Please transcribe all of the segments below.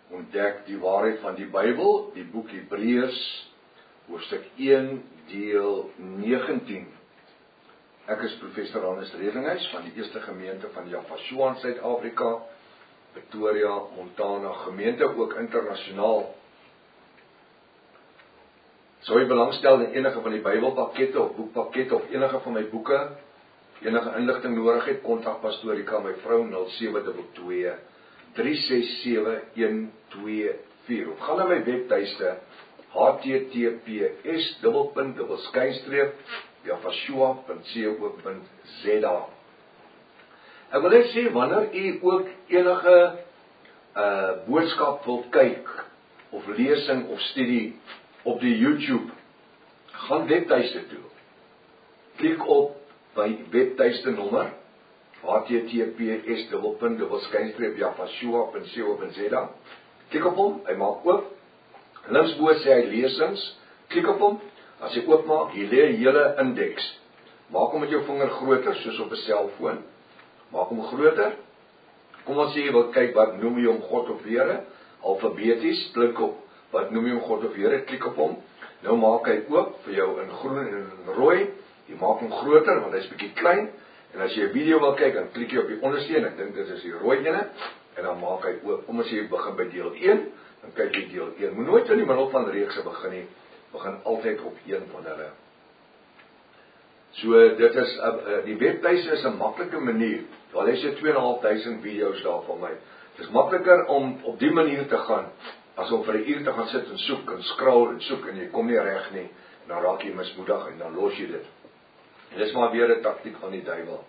ontdek die waarheid van die Bybel, die boek Hebreërs, hoofstuk 1, deel 19. Ek is professor Hannes Redinghuis van die Eerste Gemeente van Javashua in Suid-Afrika, Pretoria, Montana, gemeente ook internasionaal. Sou jy belangstel in enige van die Bybelpakkette of boekpakkette of enige van my boeke, enige inligting nodig het, kontak Pastorika, my vrou 0722 367124. Of gaan na my webtuiste https://javashua.co.za. Ek wil net sê, wanneer u ook enige boodskap wil kyk, of lesing of studie op die YouTube, gaan webtuiste toe. Klik op by webtuiste nommer, https://javashua.co.za. Klik op hom, hy maak oop. Linksbo sê hy lesings, klik op hom. As jy oopmaak, hier lê 'n hele indeks. Maak hom met jou vinger groter, soos op 'n selfoon. Maak hom groter. Kom ons sê jy wil kyk, wat noem jy hom God of Here? Alfabeties, klik op wat noem jy hom God of Here, klik op hom. Nou maak hy oop vir jou in groen en in rooi. Jy maak hom groter, want hy is bietjie klein. En as jy 'n video wil kyk, dan klik jy op die onderste een. Ek dink dit is die rooi ene. En dan maak hy oop. Kom ons sê jy begin by deel 1, dan kyk jy deel 1. Moet nooit in die middel van reekse begin nie. Begin altyd op een van hulle. So dit is die webtuiste is 'n maklike manier. Daar is 2.500 video's daar van my. Dit is makliker om op die manier te gaan as om vir 'n uur te gaan sit en soek en scroll en soek en jy kom nie reg nie. En dan raak jy mismoedig en dan los jy dit. En dis maar weer 'n taktiek van die duiwel.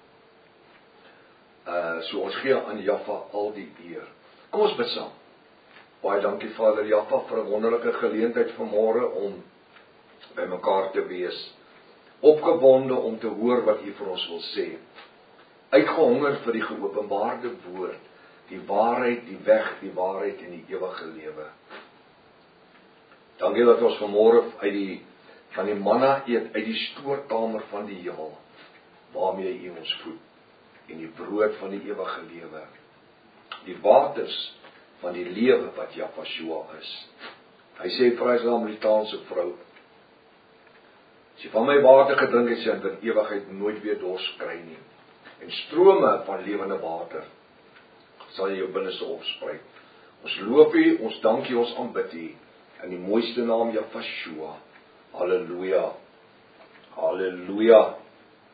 So ons gee aan Jaffa al die eer. Kom ons bid saam. Baie dankie Vader Jaffa vir 'n wonderlike geleentheid vanmôre om by mekaar te wees. Opgewonde om te hoor wat U vir ons wil sê. Uitgehonger vir die geopenbaarde woord, die waarheid, die weg, die waarheid en die ewige lewe. Dankie dat ons vanmôre van die manna eet uit die stoorkamer van die hemel, waarmee U ons voed, en die brood van die ewige lewe, die waters van die lewe wat Javashua is. Hy sê vir hy Samaritaanse vrou, as jy van my water gedrink het, sal jy in ewigheid nooit weer dors kry nie. En strome van lewende water sal jy jou binneste opspruit. Ons loof U, ons dank U, ons aanbid U in die mooiste naam Javashua. Halleluja. Halleluja.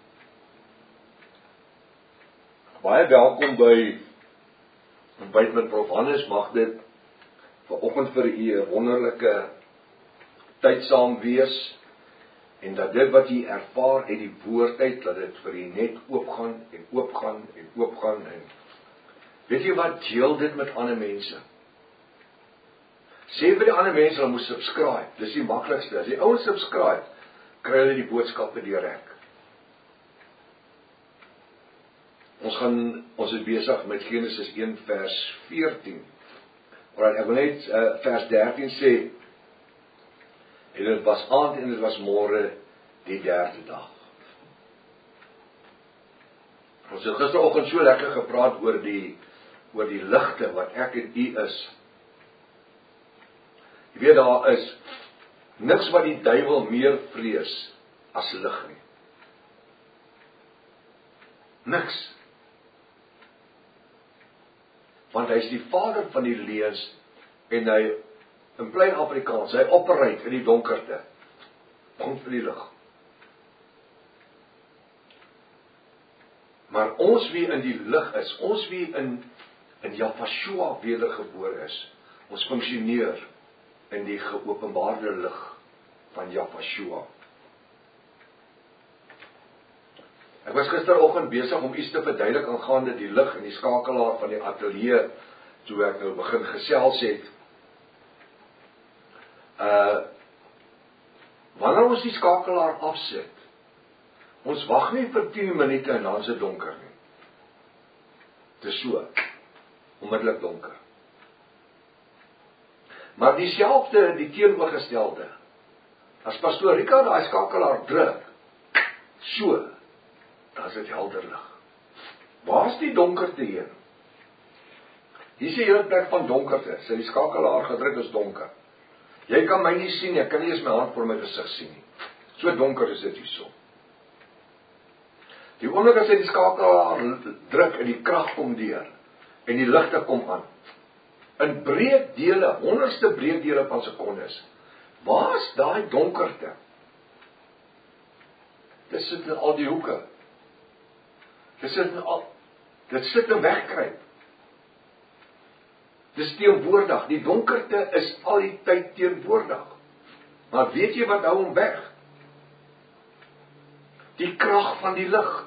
Baie welkom by Ontbyt met Prof. Hannes. Mag dit vanoggend vir U 'n wonderlike tyd saam wees. En dat dit wat jy ervaar uit die woord uit, dat dit vir jy net oopgaan en oopgaan en oopgaan. En weet jy wat, deel dit met ander mense. Sê vir die ander mense, hulle moet subscribe. Dis die maklikste. As die ouens subscribe, kry hulle die boodskappe direk. Ons is besig met Genesis 1 vers 14. Maar ek wil net vers 13 sê, en dit was aand en dit was môre die 3de dag. Ons het gisteroggend so lekker gepraat oor die ligte wat ek en U is. Jy weet, daar is niks wat die duiwel meer vrees as lig nie. Niks. Want hy is die vader van die leuns en hy in plain Afrikaans, hy operate in die donkerte. Kom vir die lig. Maar ons wie in die lig is, ons wie in Javashua wedergebore is, ons funksioneer in die geopenbaarde lig van Javashua. Ek was gisteroggend besig om iets te verduidelik aangaande die lig en die skakelaar van die ateljee, toe ek nou begin gesels het. Wanneer ons die skakelaar afsit, ons wag nie vir 10 minute en dan is dit donker nie. Dit is so, onmiddellik donker. Maar dieselfde, die teenoorgestelde, as Pastoor Rika daai skakelaar druk, so, dan is dit helder lig. Waar is die donkerte heen? Hier is die hele plek van donkerte. Sy die skakelaar gedruk is donker. Jy kan my nie sien, ek kan nie eens my hand voor my gesig sien nie. So donker is dit hierso. Die oomblik as hy die skakelaar druk en die krag kom deur en die ligte kom aan. In breekdele, 100ste breekdele van sekondes. Waar is daai donkerte? Dit sit in al die hoeke. Dit sit in wegkruip. Dis teenwoordig. Die donkerte is al die tyd teenwoordig. Maar weet jy wat hou hom weg? Die krag van die lig.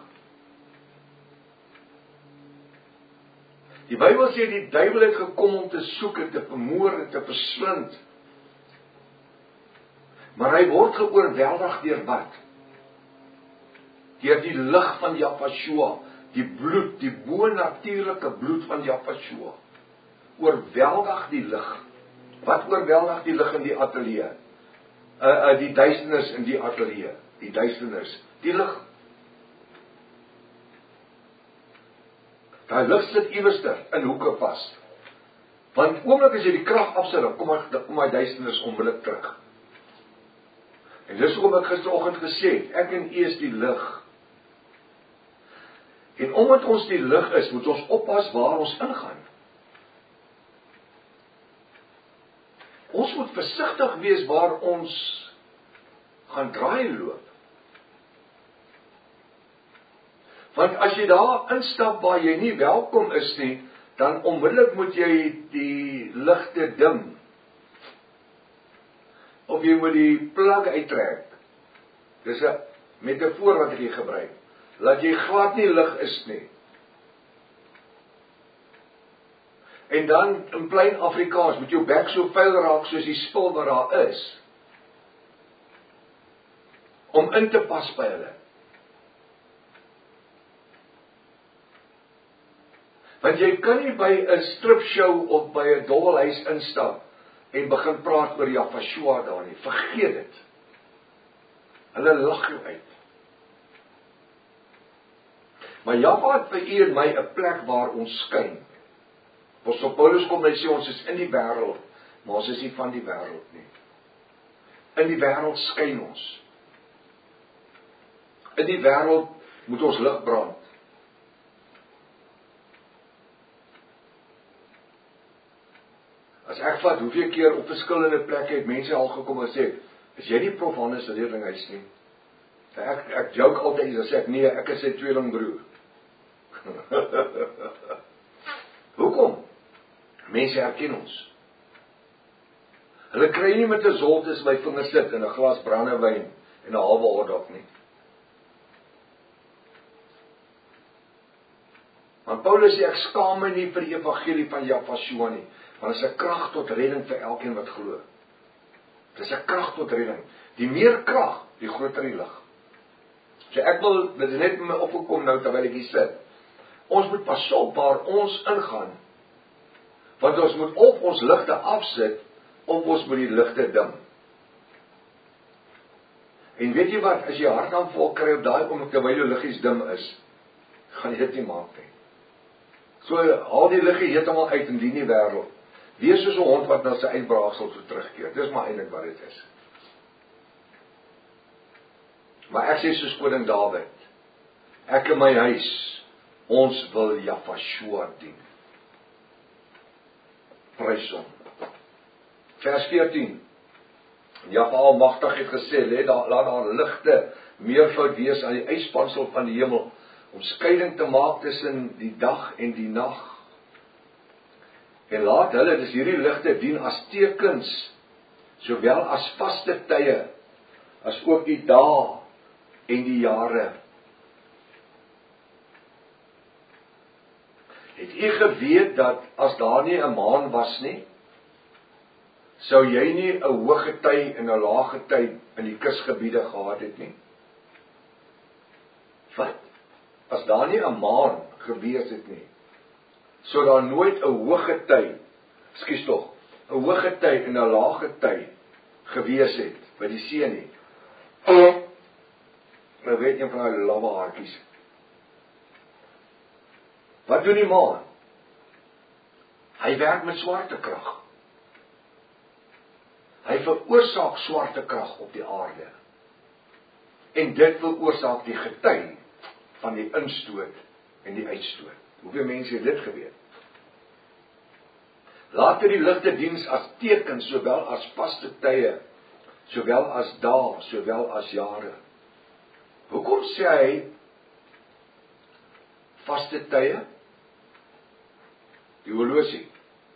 Die Bybel sê die duiwel het gekom om te soek en te vermoor en te verslind. Maar hy word geoorweldig deur wat? Deur die lig van Jahweh, die bloed, die bonatuurlike bloed van Jahweh. Oorweldig die lig. Wat oorweldig die lig in die ateljee? Die duisternis in die ateljee. Die duisternis, die lig. Daai lig sit iewerster in hoeke vas. Want oomblik as jy die krag afsit, dan kom hy duisternis onmiddellik terug. En dis hoekom ek gisteroggend gesê het, ek en u is die lig. En omdat ons die lig is, moet ons oppas waar ons ingaan. Ons moet versigtig wees waar ons gaan draai loop. Want as jy daar instap waar jy nie welkom is nie, dan onmiddellik moet jy die ligte dim. Of jy moet die plug uittrek. Dis 'n metafoor wat ek hier gebruik. Laat jy glad nie lig is nie. En dan in plain Afrikaans moet jou bek so vuil raak soos die spul wat daar is. Om in te pas by hulle. Want jy kan nie by 'n stripshow of by 'n dobbelhuis instap en begin praat oor Jahweh daar nie. Vergeet dit. Hulle lag jou uit. Maar Jahweh het vir u en my 'n plek waar ons skyn. Apostel Paulus kom en sê ons is in die wêreld, maar ons is nie van die wêreld nie. In die wêreld skyn ons. In die wêreld moet ons lig brand. As ek vat hoeveel keer op verskillende plekke het mense al gekom en sê, is jy nie Prof Hannes se leerlinghuis nie? Ek joke altyd en sê ek nee, ek is sy tweelingbroer. Hoekom? Mense herken ons. Hulle kry nie met 'n zoltes by vingers sit en 'n glas brandewyn en 'n halwe hotdog nie. Want Paulus sê ek skaam my nie vir die evangelie van Jahweh nie, want dit is 'n krag tot redding vir elkeen wat glo. Dit is 'n krag tot redding. Die meer krag, die groter die lig. So ek wil dit net met my opgekom nou terwyl ek hier sit. Ons moet pas op waar ons ingaan. Want ons moet of ons ligte afsit of ons moet die ligte dim. En weet jy wat, as jy hartaanval kry op daai oomblik terwyl jou liggies dim is, gaan jy dit nie maak nie. So haal die liggie heeltemal uit in die wêreld. Wees soos 'n hond wat na sy eie braaksel toe terugkeer. Dis maar eintlik wat dit is. Maar ek sê soos koning Dawid, ek en my huis, ons wil Jahweh dien. Prys hom. Vers 14. Jahweh Almagtig het gesê, laat daar ligte meervoud wees aan die uitspansel van die hemel, om skeiding te maak tussen die dag en die nag. En laat hulle, dis hierdie ligte, dien as tekens, sowel as vaste tye, as ook die dae en die jare. Het u geweet dat as daar nie 'n maan was nie, sou jy nie 'n hoë gety en 'n lae gety in die kusgebiede gehad het nie? Wat? As daar nie 'n maan gewees het nie, sou daar nooit 'n hoë gety, ekskuus tog, 'n hoë gety en 'n lae gety gewees het by die see nie. Nou weet jy van daai lawwe haartjies. Wat doen die maan? Hy werk met swaartekrag. Hy veroorsaak swaartekrag op die aarde. En dit veroorsaak die gety van die instoot en die uitstoot. Hoeveel mense het dit geweet? Later die ligtediens as teken, sowel as vaste tye, sowel as dae, sowel as jare. Hoekom sê hy vaste tye? Die horlosie.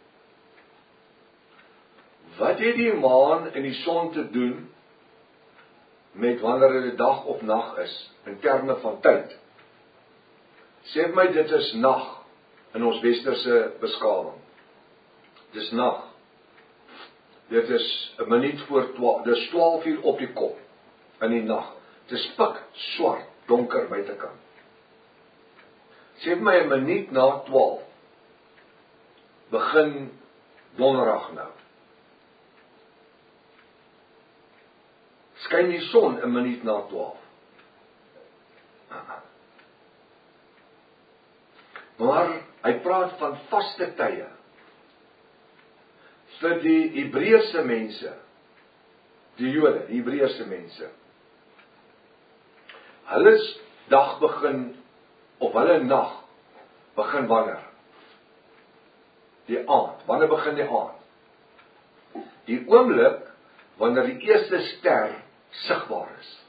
Wat het die maan en die son te doen met wanneer dit dag of nag is, in terme van tyd? Sê my, dit is nag in ons westerse beskawing. Dit is nag. Dit is 'n minuut voor 12, dit is 12 uur op die kop in die nag. Dit is pik swart, donker buitekant. Sê my 'n minuut na 12 begin donderdag nou. Skyn die son 'n minuut na 12. Maar hy praat van vaste tye. Vir die Hebreëse mense, die Jode, die Hebreëse mense. Hulle dag begin, of hulle nag begin wanneer? Die aand. Wanneer begin die aand? Die oomblik wanneer die eerste ster sigbaar is.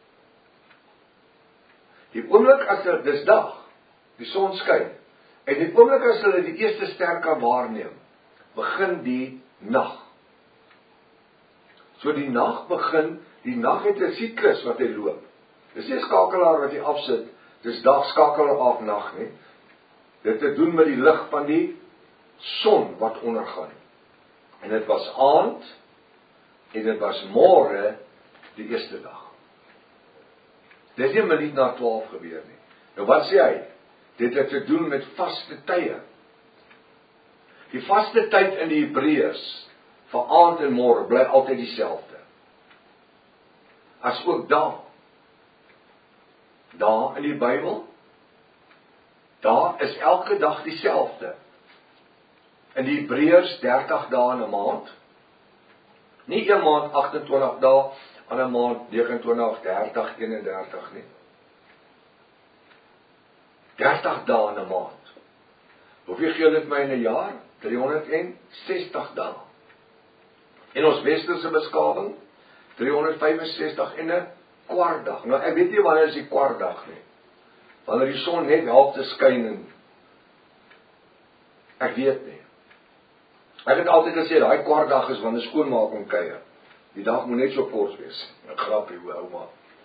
Die oomblik as dit dis dag, die son skyn, en die oomblik as hulle die eerste ster kan waarneem, begin die nag. So die nag begin, die nag het 'n siklus wat hy loop. Dis nie 'n skakelaar wat jy afsit, dis dag skakel af nag nie. Dit het te doen met die lig van die son wat ondergaan. En dit was aand, en dit was môre, die eerste dag. Dit is nie 'n minuut na 12 gebeur nie. Nou wat sê hy? Dit het te doen met vaste tye. Die vaste tyd in die Hebreërs, vir aand en môre, bly altyd dieselfde. As ook dae. Dae in die Bybel, dae is elke dag dieselfde. In die Hebreërs 30 dae in 'n maand. Nie een maand 28 dae, ander maand 29, 30, 31 nie. 30 dae in 'n maand. Hoeveel gee dit my in 'n jaar? 360 dae. En ons westerse beskawing 365 en 'n kwart dag. Nou ek weet nie wanneer is die kwart dag nie. Wanneer die son net halfte skyn en ek weet nie. Ek het altyd gesê daai kwart dag is wanneer skoonmaak kuier. Die dag moet net so kort wees. 'n Grapie hoe ouma.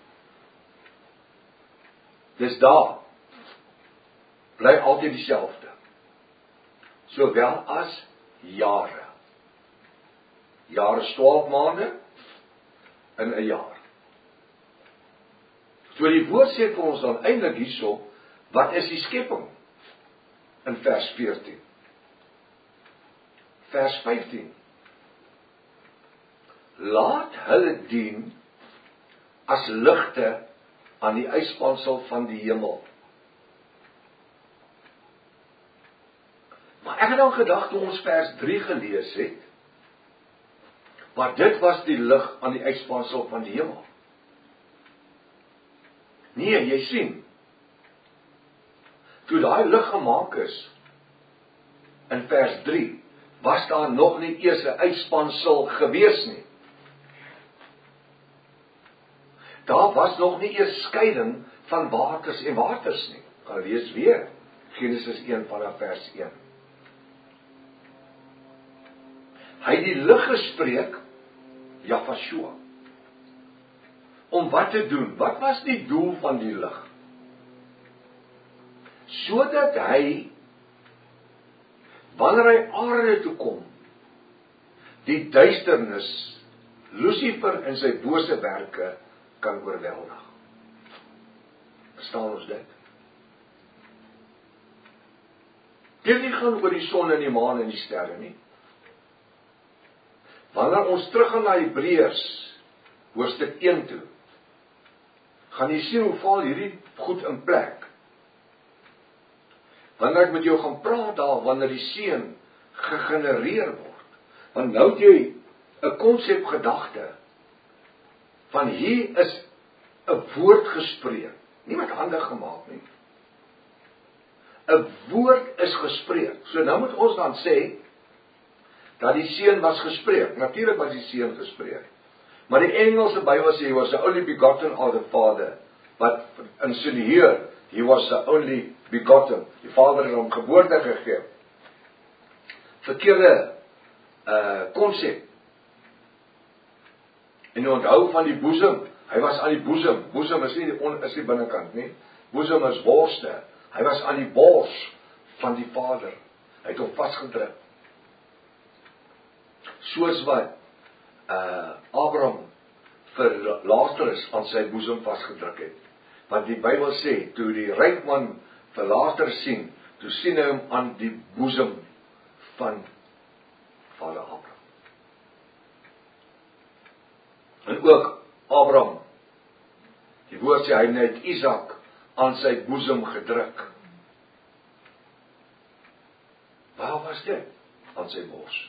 Dis daar. Bly altyd dieselfde. Sowel as jare. Jare is 12 maande in 'n jaar. So die woord sê vir ons dan eintlik hierso, wat is die skepping? In vers 14. Vers 15. Laat hulle dien as ligte aan die uitspansel van die hemel. Maar ek het dan gedag toe ons vers 3 gelees het, maar dit was die lig aan die uitspansel van die hemel. Nee, jy sien, toe daai lig gemaak is, in vers 3, was daar nog nie eers 'n uitspansel gewees nie. Daar was nog nie eers skeiding van waters en waters nie. Gaan lees weer, Genesis 1 vanaf vers 1. Hy het die lig gespreek, Jafashua, om wat te doen? Wat was die doel van die lig? Sodat hy, wanneer hy aarde toe kom, die duisternis, Lucifer en sy bose werke, kan oorweldig. Verstaan ons dit? Dit nie gaan oor die son en die maan en die sterre nie. Wanneer ons teruggaan na Hebreërs, hoofstuk 1 toe, gaan jy sien hoe val hierdie goed in plek. Wanneer ek met jou gaan praat daar, wanneer die seun gegenereer word. Want nou het jy 'n konsep gedagte van hier is 'n woord gespreek, nie met hande gemaak nie. 'n woord is gespreek. So nou moet ons dan sê dat die seun was gespreek. Natuurlik was die seun gespreek. Maar die Engelse Bybel sê he was the only begotten of the Father. Wat insinueer he was the only begotten. Die Vader het hom geboorte gegee. Verkeerde konsep. En onthou van die boesem. Hy was aan die boesem. Boesem is nie binnekant nie. Boesem is borste. Hy was aan die bors van die Vader. Hy het hom vasgedruk. Soos wat Abraham vir Lazarus aan sy boesem vasgedruk het. Want die Bybel sê, toe die ryk man vir Lazarus sien, toe sien hy hom aan die boesem van Vader Abraham. En ook Abraham, die woord sê, hy het Isak aan sy boesem gedruk. Waar was dit? Aan sy bors.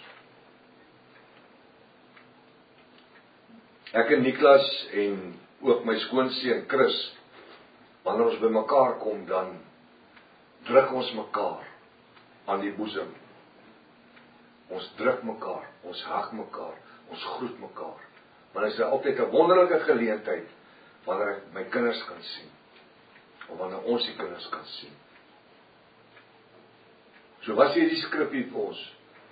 Ek en Niklas en ook my skoonseun Chris, wanneer ons by mekaar kom, dan druk ons mekaar aan die boesem. Ons druk mekaar, ons hag mekaar, ons groet mekaar. Maar dit is altyd 'n wonderlike geleentheid wanneer ek my kinders kan sien, of wanneer ons die kinders kan sien. So wat sê die skrif hier vir ons?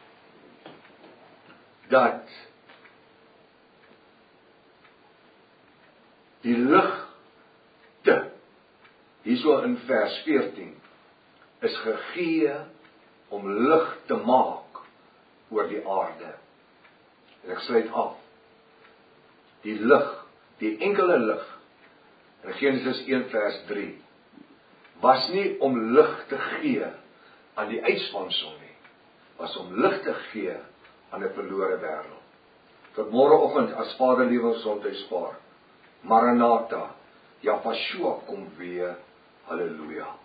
Dat die ligte, hierso in vers 14, is gegee om lig te maak oor die aarde. En ek sluit af. Die lig, die enkele lig, in Genesis 1 vers 3, was nie om lig te gee aan die uitspansel nie, was om lig te gee aan 'n verlore wêreld. Tot môreoggend as Vader lewe ons gesondheid spaar. Maranatha, Yahshua kom weer. Halleluja.